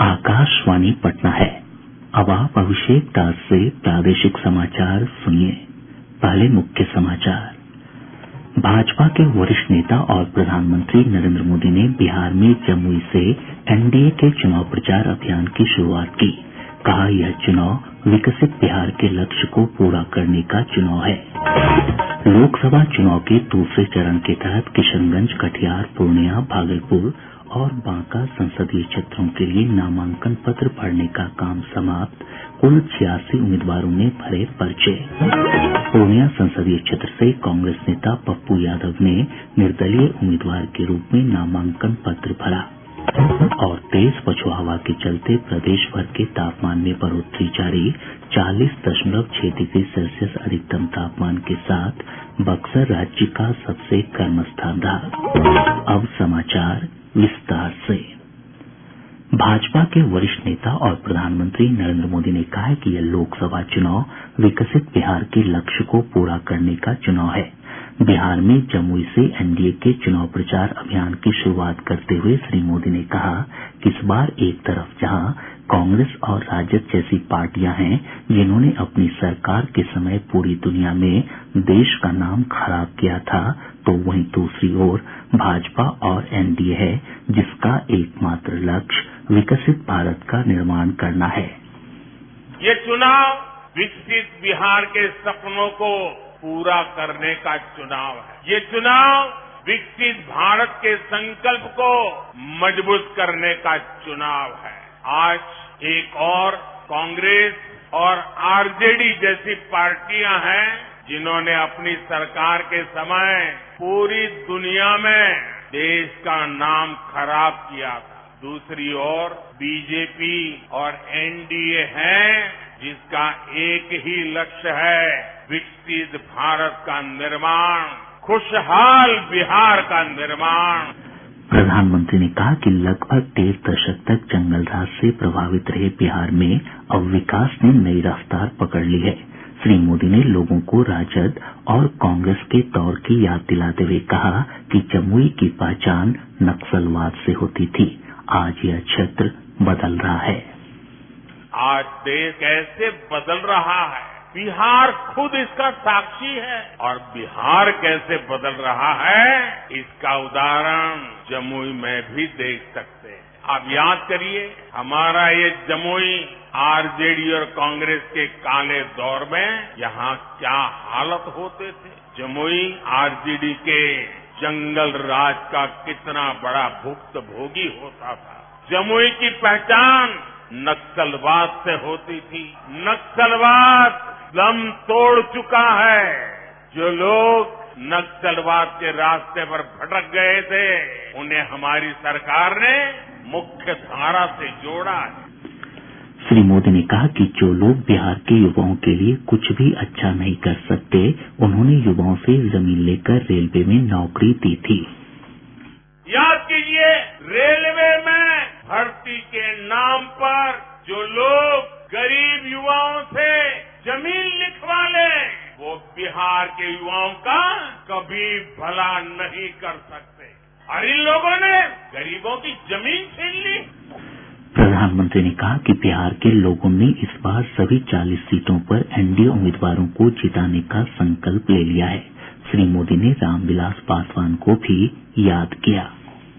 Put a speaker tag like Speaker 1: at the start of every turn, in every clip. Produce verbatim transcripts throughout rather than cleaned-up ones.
Speaker 1: आकाशवाणी पटना है। अब आप अभिषेक दास से प्रादेशिक समाचार सुनिए। पहले मुख्य समाचार। भाजपा के वरिष्ठ नेता और प्रधानमंत्री नरेंद्र मोदी ने बिहार में जमुई से एनडीए के चुनाव प्रचार अभियान की शुरुआत की। कहा, यह चुनाव विकसित बिहार के लक्ष्य को पूरा करने का चुनाव है। लोकसभा चुनाव के दूसरे चरण के तहत किशनगंज, कटिहार, पूर्णिया, भागलपुर और बांका संसदीय क्षेत्रों के लिए नामांकन पत्र भरने का काम समाप्त। कुल छियासी उम्मीदवारों ने भरे पर्चे। पूर्णिया संसदीय क्षेत्र से कांग्रेस नेता पप्पू यादव ने निर्दलीय उम्मीदवार के रूप में नामांकन पत्र भरा। और तेज पछुआ हवा के चलते प्रदेश भर के तापमान में बढ़ोतरी जारी। चालीस दशमलव छह डिग्री सेल्सियस अधिकतम तापमान के साथ बक्सर राज्य का सबसे गर्म स्थान रहा। अब समाचार विस्तार से। भाजपा के वरिष्ठ नेता और प्रधानमंत्री नरेंद्र मोदी ने कहा है कि यह लोकसभा चुनाव विकसित बिहार के लक्ष्य को पूरा करने का चुनाव है। बिहार में जमुई से एनडीए के चुनाव प्रचार अभियान की शुरुआत करते हुए श्री मोदी ने कहा कि इस बार एक तरफ जहां कांग्रेस और राजद जैसी पार्टियां हैं जिन्होंने अपनी सरकार के समय पूरी दुनिया में देश का नाम खराब किया था, तो वहीं दूसरी ओर भाजपा और एनडीए है जिसका एकमात्र लक्ष्य विकसित भारत का निर्माण करना है।
Speaker 2: ये चुनाव विकसित बिहार के सपनों को पूरा करने का चुनाव है। ये चुनाव विकसित भारत के संकल्प को मजबूत करने का चुनाव है। आज एक और कांग्रेस और आरजेडी जैसी पार्टियां हैं जिन्होंने अपनी सरकार के समय पूरी दुनिया में देश का नाम खराब किया था। दूसरी ओर बीजेपी और एनडीए है जिसका एक ही लक्ष्य है, विकसित भारत का निर्माण, खुशहाल बिहार का निर्माण।
Speaker 1: प्रधानमंत्री ने कहा कि लगभग डेढ़ दशक तक जंगल राज से प्रभावित रहे बिहार में अब विकास ने नई रफ्तार पकड़ ली है। श्री मोदी ने लोगों को राजद और कांग्रेस के दौर की याद दिलाते हुए कहा कि जमुई की पहचान नक्सलवाद से होती थी, आज यह क्षेत्र बदल रहा है।
Speaker 2: आज देश कैसे बदल रहा है, बिहार खुद इसका साक्षी है। और बिहार कैसे बदल रहा है इसका उदाहरण जमुई में भी देख सकते हैं। आप याद करिए, हमारा ये जमुई आरजेडी और कांग्रेस के काले दौर में यहाँ क्या हालत होते थे। जमुई आरजेडी के जंगल राज का कितना बड़ा भुक्तभोगी होता था। जमुई की पहचान नक्सलवाद से होती थी। नक्सलवाद दम तोड़ चुका है। जो लोग नक्सलवाद के रास्ते पर भटक गए थे उन्हें हमारी सरकार ने मुख्य धारा से जोड़ा है।
Speaker 1: श्री मोदी ने कहा कि जो लोग बिहार के युवाओं के लिए कुछ भी अच्छा नहीं कर सकते, उन्होंने युवाओं से जमीन लेकर रेलवे में नौकरी दी थी।
Speaker 2: याद कीजिए, रेलवे में भर्ती के नाम पर जो लोग गरीब युवाओं से जमीन लिखवा ले, वो बिहार के युवाओं का कभी भला नहीं कर सकते। और इन लोगों ने गरीबों की जमीन छीन ली।
Speaker 1: प्रधानमंत्री ने कहा कि बिहार के लोगों ने इस बार सभी चालीस सीटों पर एनडीए उम्मीदवारों को जिताने का संकल्प ले लिया है। श्री मोदी ने रामविलास पासवान को भी याद किया।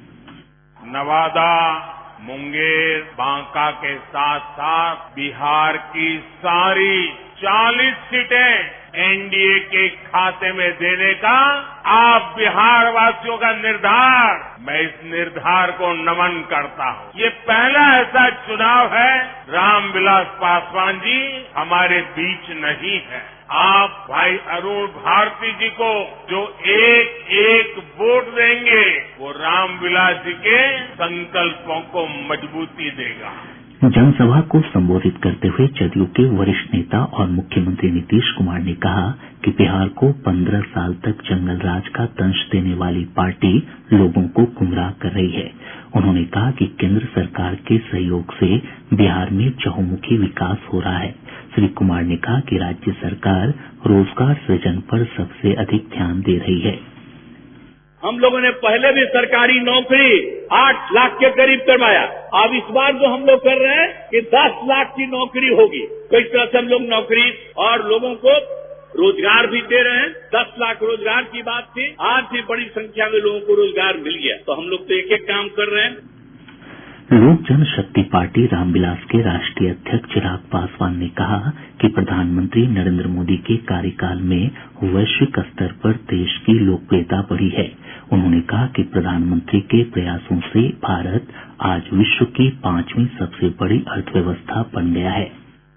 Speaker 2: नवादा, मुंगेर, बांका के साथ साथ बिहार की सारी चालीस सीटें एनडीए के खाते में देने का आप बिहार वासियों का निर्धार, मैं इस निर्धार को नमन करता हूं। ये पहला ऐसा चुनाव है, रामविलास पासवान जी हमारे बीच नहीं है। आप भाई अरुण भारती जी को जो एक एक वोट देंगे वो रामविलास जी के संकल्पों को मजबूती देगा।
Speaker 1: जनसभा को संबोधित करते हुए जदयू के वरिष्ठ नेता और मुख्यमंत्री नीतीश कुमार ने कहा कि बिहार को पंद्रह साल तक जंगल राज का दंश देने वाली पार्टी लोगों को गुमराह कर रही है। उन्होंने कहा कि केंद्र सरकार के सहयोग से बिहार में चहुमुखी विकास हो रहा है। श्री कुमार ने कहा कि राज्य सरकार रोजगार सृजन पर सबसे अधिक ध्यान दे रही है।
Speaker 3: हम लोगों ने पहले भी सरकारी नौकरी आठ लाख के करीब करवाया। अब इस बार जो हम लोग कर रहे हैं कि दस लाख की नौकरी होगी। तो इस तरह से हम लोग नौकरी और लोगों को रोजगार भी दे रहे हैं। दस लाख रोजगार की बात थी, आज भी बड़ी संख्या में लोगों को रोजगार मिल गया। तो हम लोग तो एक एक काम कर रहे हैं।
Speaker 1: लोक जनशक्ति पार्टी रामविलास के राष्ट्रीय अध्यक्ष चिराग पासवान ने कहा कि प्रधानमंत्री नरेंद्र मोदी के कार्यकाल में वैश्विक स्तर पर देश की लोकप्रियता बढ़ी है। उन्होंने कहा कि प्रधानमंत्री के प्रयासों से भारत आज विश्व की पांचवीं सबसे बड़ी अर्थव्यवस्था बन गया है।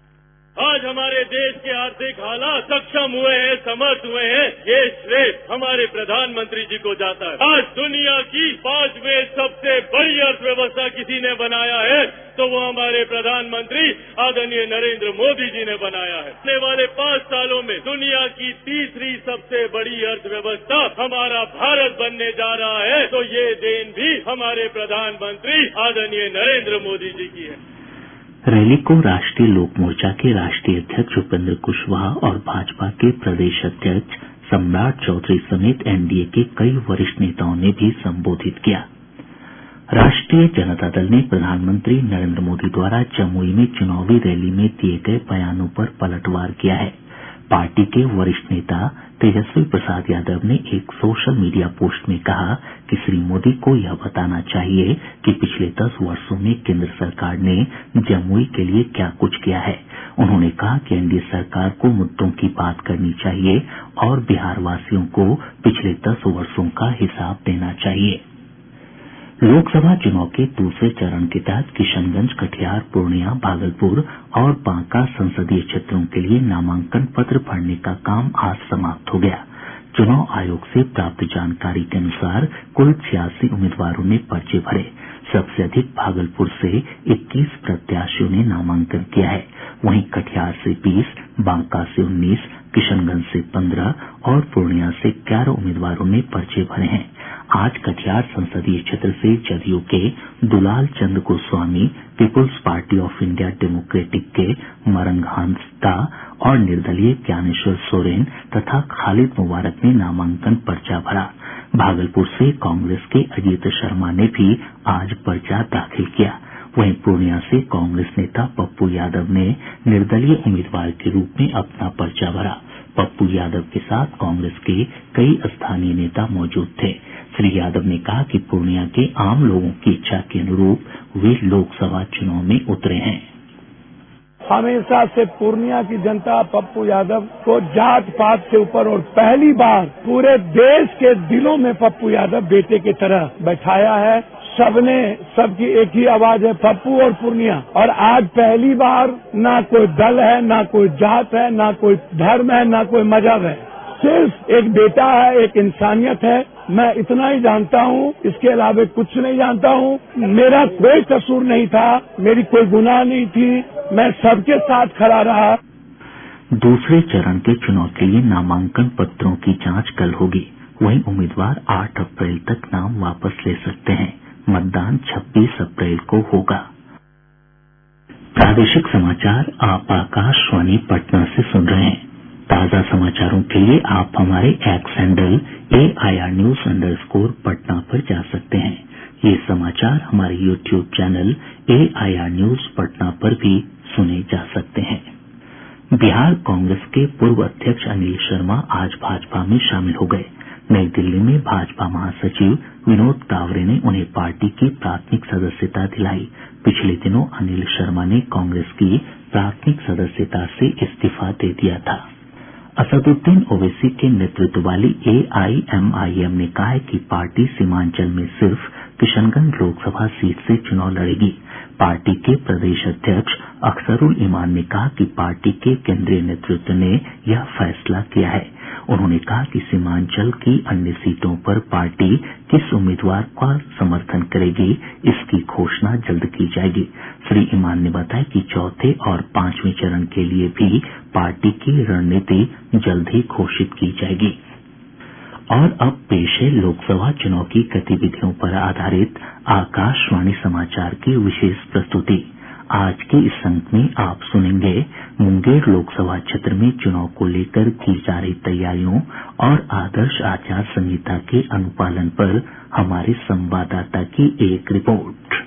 Speaker 4: आज हमारे देश के आर्थिक हालात सक्षम हुए हैं, समर्थ हुए हैं, ये श्रेय हमारे प्रधानमंत्री जी को जाता है। आज दुनिया की पांचवें सबसे बड़ी अर्थव्यवस्था किसी ने बनाया है तो वो हमारे प्रधानमंत्री आदरणीय नरेंद्र मोदी जी ने बनाया है। आने वाले पांच सालों में दुनिया की तीसरी सबसे बड़ी अर्थव्यवस्था हमारा भारत बनने जा रहा है। तो ये देन भी हमारे प्रधानमंत्री आदरणीय नरेंद्र मोदी जी की है।
Speaker 1: रैली को राष्ट्रीय लोक मोर्चा के राष्ट्रीय अध्यक्ष उपेंद्र कुशवाहा और भाजपा के प्रदेश अध्यक्ष सम्राट चौधरी समेत एनडीए के कई वरिष्ठ नेताओं ने भी संबोधित किया। राष्ट्रीय जनता दल ने प्रधानमंत्री नरेंद्र मोदी द्वारा जमुई में चुनावी रैली में दिए गए बयानों पर पलटवार किया है। पार्टी के वरिष्ठ नेता तेजस्वी प्रसाद यादव ने एक सोशल मीडिया पोस्ट में कहा कि श्री मोदी को यह बताना चाहिए कि पिछले दस वर्षों में केंद्र सरकार ने जमुई के लिए क्या कुछ किया है। उन्होंने कहा कि एनडीए सरकार को मुद्दों की बात करनी चाहिए और बिहार वासियों को पिछले दस वर्षों का हिसाब देना चाहिए। लोकसभा चुनाव के दूसरे चरण के तहत किशनगंज, कटिहार, पूर्णिया, भागलपुर और बांका संसदीय क्षेत्रों के लिए नामांकन पत्र भरने का काम आज समाप्त हो गया। चुनाव आयोग से प्राप्त जानकारी के अनुसार कुल छियासी उम्मीदवारों ने पर्चे भरे। सबसे अधिक भागलपुर से इक्कीस प्रत्याशियों ने नामांकन किया है। वहीं कटिहार से बीस, बांका से उन्नीस, किशनगंज से पंद्रह और पूर्णिया से ग्यारह उम्मीदवारों ने पर्चे भरे हैं। आज कटिहार संसदीय क्षेत्र से जदयू के Dulal Chandra Goswami, people's party of India democratic के मरंगहांस दा और निर्दलीय ज्ञानेश्वर सोरेन तथा खालिद मुबारक ने नामांकन पर्चा भरा। भागलपुर से कांग्रेस के अजीत शर्मा ने भी आज पर्चा दाखिल किया। वहीं पूर्णिया से कांग्रेस नेता पप्पू यादव ने निर्दलीय उम्मीदवार के रूप में अपना पर्चा भरा। पप्पू यादव के साथ कांग्रेस के कई स्थानीय नेता मौजूद थे। श्री यादव ने कहा कि पूर्णिया के आम लोगों की इच्छा के अनुरूप वे लोकसभा चुनाव में उतरे हैं।
Speaker 5: हमेशा से पूर्णिया की जनता पप्पू यादव को जात पात से ऊपर और पहली बार पूरे देश के दिलों में पप्पू यादव बेटे की तरह बैठाया है। सबने सबकी एक ही आवाज है, पप्पू और पूर्णिया। और आज पहली बार ना कोई दल है, ना कोई जात है, ना कोई धर्म है, ना कोई मजहब है, सिर्फ एक बेटा है, एक इंसानियत है। मैं इतना ही जानता हूँ, इसके अलावा कुछ नहीं जानता हूँ। मेरा कोई कसूर नहीं था, मेरी कोई गुनाह नहीं थी, मैं सबके साथ खड़ा रहा।
Speaker 1: दूसरे चरण के चुनाव के लिए नामांकन पत्रों की जांच कल होगी। वहीं उम्मीदवार आठ अप्रैल तक नाम वापस ले सकते हैं। मतदान छब्बीस अप्रैल को होगा। प्रादेशिक समाचार आप आकाशवाणी पटना से सुन रहे हैं। ताजा समाचारों के लिए आप हमारे X handle A I R news underscore स्कोर पटना पर जा सकते हैं। ये समाचार हमारे YouTube channel A I R news Patna पर भी सुने जा सकते हैं। बिहार कांग्रेस के पूर्व अध्यक्ष अनिल शर्मा आज भाजपा में शामिल हो गए। नई दिल्ली में भाजपा महासचिव विनोद तावरे ने उन्हें पार्टी की प्राथमिक सदस्यता दिलाई। पिछले दिनों अनिल शर्मा ने कांग्रेस की प्राथमिक सदस्यता से इस्तीफा दे दिया था। असदुद्दीन ओवैसी के नेतृत्व वाली ए आई एम आई एम ने कहा है कि पार्टी सीमांचल में सिर्फ किशनगंज लोकसभा सीट से चुनाव लड़ेगी। पार्टी के प्रदेश अध्यक्ष अख्तरुल इमान ने कहा कि पार्टी के केंद्रीय नेतृत्व ने यह फैसला किया है। उन्होंने कहा कि सीमांचल की अन्य सीटों पर पार्टी किस उम्मीदवार का समर्थन करेगी, इसकी घोषणा जल्द की जाएगी। श्री इमान ने बताया कि चौथे और पांचवें चरण के लिए भी पार्टी की रणनीति जल्द ही घोषित की जाएगी। और अब पेश है लोकसभा चुनाव की गतिविधियों पर आधारित आकाशवाणी समाचार की विशेष प्रस्तुति। आज के इस अंक में आप सुनेंगे मुंगेर लोकसभा क्षेत्र में चुनाव को लेकर की जा रही तैयारियों और आदर्श आचार संहिता के अनुपालन पर हमारे संवाददाता की एक रिपोर्ट।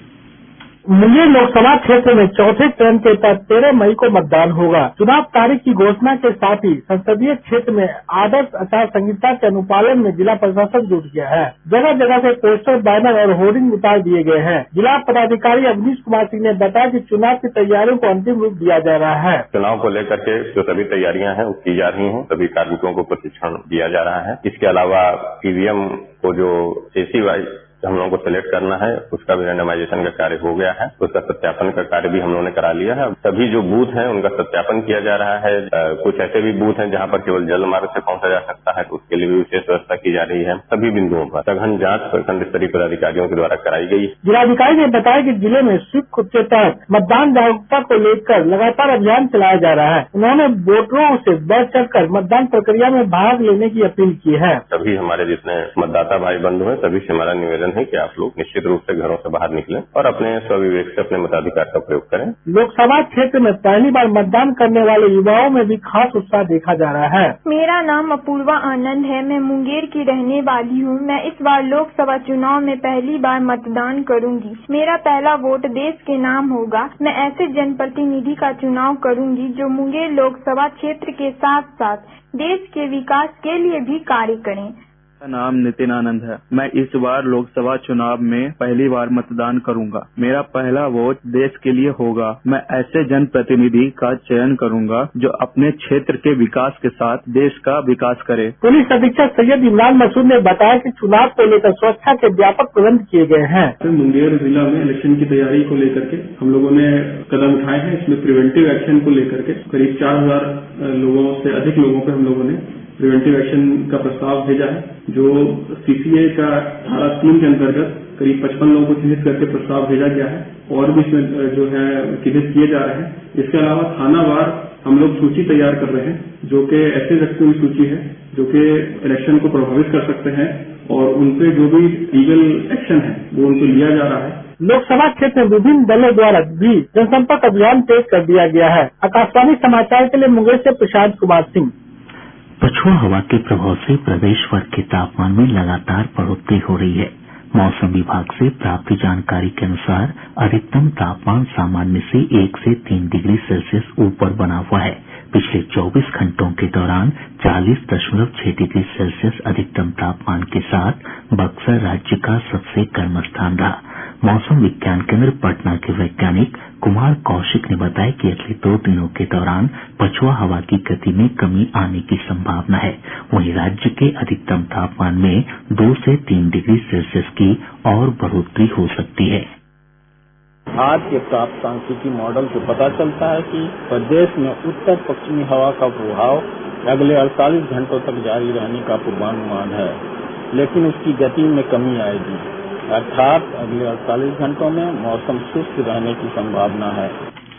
Speaker 6: मुंगेर लोकसभा क्षेत्र में चौथे चरण के तहत तेरह मई को मतदान होगा। चुनाव तारीख की घोषणा के साथ ही संसदीय क्षेत्र में आदर्श आचार संहिता के अनुपालन में जिला प्रशासन जुट गया है। जगह जगह से पोस्टर, बैनर और होर्डिंग उतार दिए गए हैं। जिला पदाधिकारी अवनीश कुमार सिंह ने बताया कि चुनाव की तैयारियों को अंतिम रूप दिया जा रहा है।
Speaker 7: चुनाव को लेकर के जो सभी तैयारियां हैं वो की जा रही हैं। सभी कार्मिकों को प्रशिक्षण दिया जा रहा है। इसके अलावा ईवीएम को जो एसी वाइज हम लोगों को सिलेक्ट करना है उसका भी रेंडमाइजेशन का कार्य हो गया है। उसका सत्यापन का कार्य भी हम लोगों ने करा लिया है। सभी जो बूथ हैं उनका सत्यापन किया जा रहा है। आ, कुछ ऐसे भी बूथ हैं जहां पर केवल जल मार्ग से पहुंचा जा सकता है तो उसके लिए भी विशेष व्यवस्था की जा रही है। सभी बिंदुओं पर सघन जांच प्रखंड स्तरीय पदाधिकारियों के द्वारा कराई गई।
Speaker 6: जिलाधिकारी ने बताया कि जिले में स्वीप के तहत मतदान जागरूकता को लेकर लगातार अभियान चलाया जा रहा है। उन्होंने वोटरों से बढ़ चढ़कर मतदान प्रक्रिया में भाग लेने की अपील की है।
Speaker 7: सभी हमारे जितने मतदाता भाई बंधु हैं सभी से हमारा निवेदन है कि आप लोग निश्चित रूप से घरों से बाहर निकलें और अपने स्वविवेक से अपने मताधिकार का प्रयोग करें।
Speaker 6: लोकसभा क्षेत्र में पहली बार मतदान करने वाले युवाओं में भी खास उत्साह देखा जा रहा है।
Speaker 8: मेरा नाम अपूर्वा आनंद है। मैं मुंगेर की रहने वाली हूँ। मैं इस बार लोकसभा चुनाव में पहली बार मतदान करूंगी। मेरा पहला वोट देश के नाम होगा। मैं ऐसे जनप्रतिनिधि का चुनाव करूंगी जो मुंगेर लोकसभा क्षेत्र के साथ साथ देश के विकास के लिए भी कार्य करें।
Speaker 9: मेरा नाम नितिन आनंद है। मैं इस बार लोकसभा चुनाव में पहली बार मतदान करूंगा। मेरा पहला वोट देश के लिए होगा। मैं ऐसे जनप्रतिनिधि का चयन करूंगा जो अपने क्षेत्र के विकास के साथ देश का विकास करे।
Speaker 6: पुलिस अधीक्षक सैयद इमरान मसूद ने बताया कि चुनाव को लेकर सुरक्षा के व्यापक प्रबंध किए गए हैं।
Speaker 10: मुंगेर जिला में इलेक्शन की तैयारी को लेकर के हम लोगों ने कदम उठाए हैं। इसमें प्रिवेंटिव एक्शन को लेकर के करीब चार हजार लोगों से अधिक लोगों को हम लोगों ने प्रिवेंटिव एक्शन का प्रस्ताव भेजा है, जो सीसीए का धारा तीन के अंतर्गत करीब पचपन लोगों को चिन्हित करके प्रस्ताव भेजा गया है और भी इसमें जो है चिन्हित किए जा रहे हैं। इसके अलावा थानावार हम लोग सूची तैयार कर रहे हैं जो कि ऐसे व्यक्तियों की सूची है जो कि इलेक्शन को प्रभावित कर सकते हैं और उनपे जो भी लीगल एक्शन है वो उनको लिया जा रहा है।
Speaker 6: लोकसभा क्षेत्र में विभिन्न दलों द्वारा भी जनसंपर्क अभियान तेज कर दिया गया है। आकाशवाणी समाचार के लिए मुंगेर से प्रशांत कुमार सिंह।
Speaker 1: पछुआ हवा के प्रभाव से प्रदेश भर के तापमान में लगातार बढ़ोतरी हो रही है। मौसम विभाग से प्राप्त जानकारी के अनुसार अधिकतम तापमान सामान्य से एक से तीन डिग्री सेल्सियस ऊपर बना हुआ है। पिछले चौबीस घंटों के दौरान चालीस दशमलव छह डिग्री सेल्सियस अधिकतम तापमान के साथ बक्सर राज्य का सबसे गर्म स्थान रहा। मौसम विज्ञान केंद्र पटना के वैज्ञानिक कुमार कौशिक ने बताया कि अगले दो दिनों के दौरान पछुआ हवा की गति में कमी आने की संभावना है। वहीं राज्य के अधिकतम तापमान में दो से तीन डिग्री सेल्सियस की और बढ़ोतरी हो सकती है।
Speaker 11: आज के प्राप्त सांख्यिकी मॉडल से पता चलता है कि प्रदेश में उत्तर पश्चिमी हवा का प्रभाव अगले अड़तालीस घंटों तक जारी रहने का पूर्वानुमान है, लेकिन उसकी गति में कमी आएगी, अर्थात अगले अड़तालीस घंटों में मौसम शुष्क रहने की संभावना है।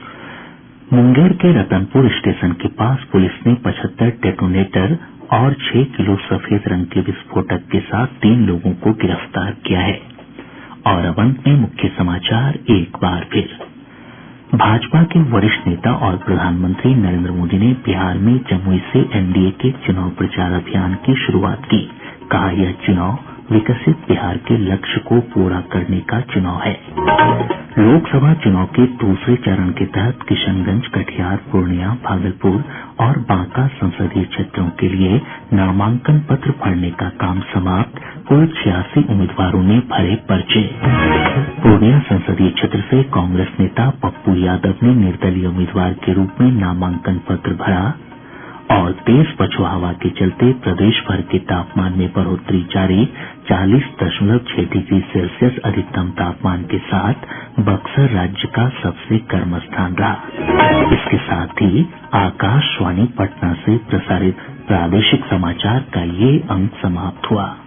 Speaker 1: मुंगेर के रतनपुर स्टेशन के पास पुलिस ने पचहत्तर डेटोनेटर और छह किलो सफेद रंग के विस्फोटक के साथ तीन लोगों को गिरफ्तार किया है। और अब अंत में मुख्य समाचार एक बार फिर। भाजपा के वरिष्ठ नेता और प्रधानमंत्री नरेंद्र मोदी ने बिहार में जमुई से एनडीए के चुनाव प्रचार अभियान की शुरुआत की। कहा यह चुनाव विकसित बिहार के लक्ष्य को पूरा करने का चुनाव है। लोकसभा चुनाव के दूसरे चरण के तहत किशनगंज, कटिहार, पूर्णिया, भागलपुर और बांका संसदीय क्षेत्रों के लिए नामांकन पत्र भरने का काम समाप्त। कुल छियासी उम्मीदवारों ने भरे पर्चे। पूर्णिया संसदीय क्षेत्र से कांग्रेस नेता पप्पू यादव ने निर्दलीय उम्मीदवार के रूप में नामांकन पत्र भरा। और तेज पछुआ हवा के चलते प्रदेश भर के तापमान में बढ़ोतरी जारी। चालीस दशमलव छह डिग्री सेल्सियस अधिकतम तापमान के साथ बक्सर राज्य का सबसे गर्म स्थान रहा। इसके साथ ही आकाशवाणी पटना से प्रसारित प्रादेशिक समाचार का ये अंक समाप्त हुआ।